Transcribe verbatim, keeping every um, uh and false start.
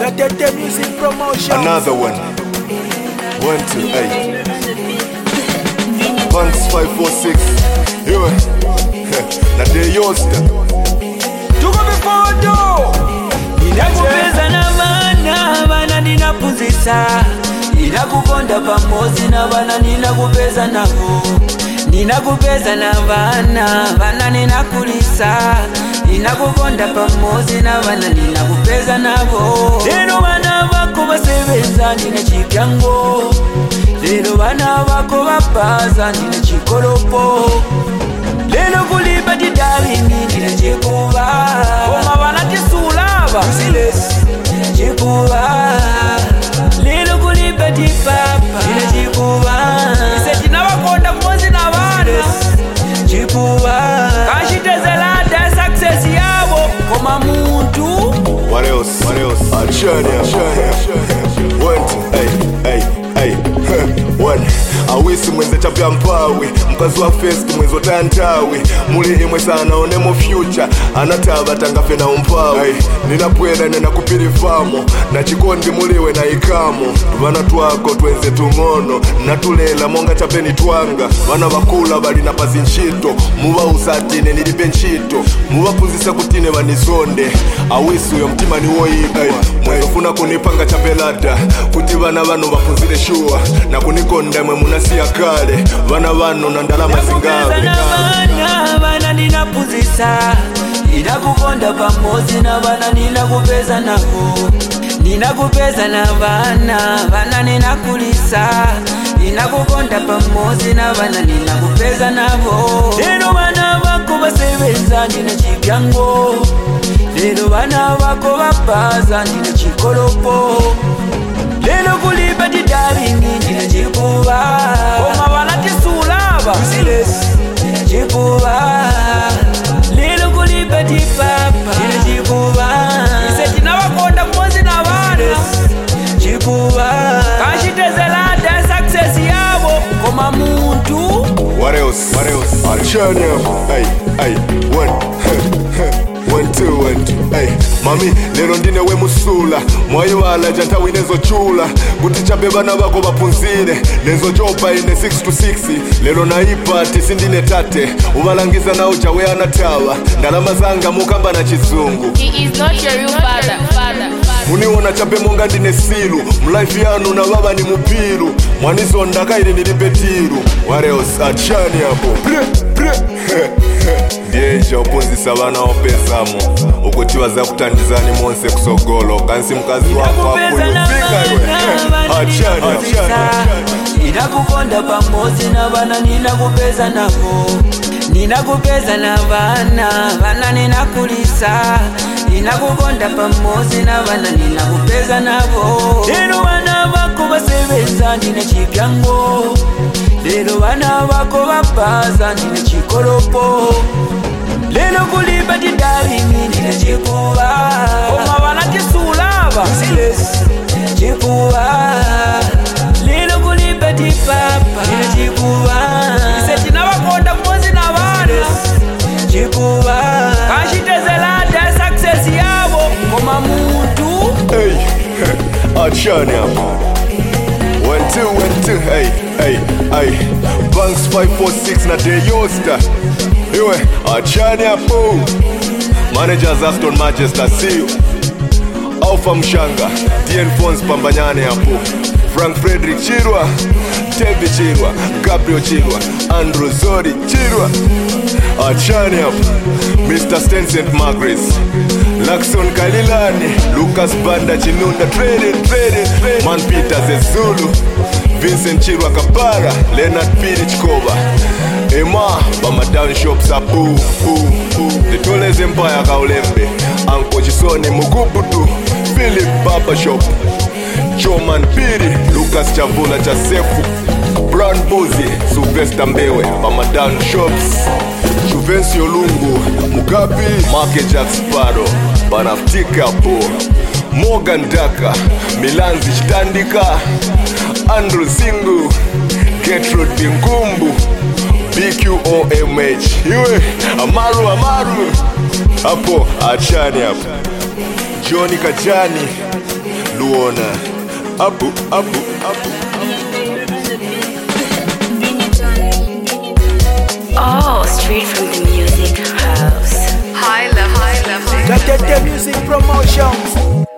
Katete Music Promotion. Another one. One, two, eight. Banks five four six. Here. Na de yosta. Tuko vipodo. Ninakupeza na mana, mana ninapuzisa. Ninakukonda pamozi na bana ninakupeza nako. Ninakupeza na bana, bana ninakulisa. Ninakukonda pamozi na bana ninakupeza nabo. Lero bana bako basebeza nina chikyango. Lero bana bako bapaza nina chikolopo. Lero kulipa didalingi nina chikuba. Koma bana tisulaba siles chikuba. Lero kulipa dipapa nina chikuba. Iseti na wakonda kumozi na bana chikuba. Kashitezela da success yabo koma muntu. What else? What else? Achania. One, two, hey, hey, hey. One. Awisi mwenze chapya mpawi mkazi wa fest mwenzo tantawi muli imwe sana onemo future anataba tangafe na umpawi ninapwenda nena kupiri famo na chikondi muliwe na ikamo vana twako twenze tungono natulela monga chapeni twanga vana bakula bali na pazi nchito muba usatine nilipe nchito muba punzisa kutine vanizonde awisi uyo mtima ni woipa mwenzo funa kunipanga chapelata kuti vana vano vapunzile shua na kunikonda mwe munasiya kale vana vano na ndalama zingawe na bana bana ninapuzisa ninakukonda pamozi na bana ninakupeza nako ninakupeza na bana bana ninakulisa ninakukonda pamozi na bana ninakupeza nabo lero bana bako basebeza nina chikyango lero bana bako bapaza nina chikolopo lero kulipa didalingi nina chikuba koma bana tisulaba siles chikuba lero kulipa dipapa nina chikuba iseti na wakonda kumozi na bana chikuba kashitezela da success yabo koma muntu. What else? What else? Achania. Hey, hey, one. One, two, one, two, hey. Mami, lero ndine we musula mwayo wala janta winezo chula kuti chape bana bako bapunzire nezo jopa ine six to six lero naipa tisindine tate ubalangiza na ujawe anatawa ndalama zanga mukamba na chizungu. He is not your real father. father. Muniona chape monga ndine silu mlife yanu na baba ni mupiru mwanizo ndaka ili nilipetiru. What else? Achani hapo pre pre Diesha upunzisa bana opesamo ukutiwa za kutandizani monse kusogolo kansi mkazi wako akuyufika achani ninakukonda pamozi na bana ninakupeza nako ninakupeza na bana bana ninakulisa ninakukonda pamozi na bana ninakupeza nabo lero bana bako basebeza nina chikyango lero bana bako bapaza nina chikolopo lero kulipa didalingi nina chikuba koma bana tisulaba siles chikuba lero kulipa dipapa nina chikuba iseti na wakonda kumozi na bana chikuba kashitezela da success yabo koma muntu. Hey, achani hapo one two one two hey hey hey Banks five four six na de yosta iwe achani hapo managers Aston Manchester see you Alpha Mshanga D N Phones pambanyane hapo Frank Frederick Chirwa Tevi Chirwa Gabriel Chirwa Andrew Zori Chirwa achani hapo Mister Stan Saint Margaret Lakson Kalilani Lucas Banda Chinunda Trading Trading Trading Man Peter Zezulu Vincent Chirwa Kapara Leonard Piri Chikoba Emma Bama Down Shops Apu The Toles Empire Kaulembe Anko Chisoni Mugubutu Philip Baba Shop Choman Piri Lucas Chavula Chasefu Brown Bozi Sylvester Mbewe Bama Down Shops Juvencio Lungu Mugabi Marke Jack Sparrow Banaftika po Morgan Daka Milanzi Chitandika Andrew Singu Gertrude Bingumbu B Q O M H Iwe Amaru Amaru Hapo achani hapo Johnny Kajani Luona, apu, apu, apu. Oh, straight from the music house. High level, high level. Got that music promotions.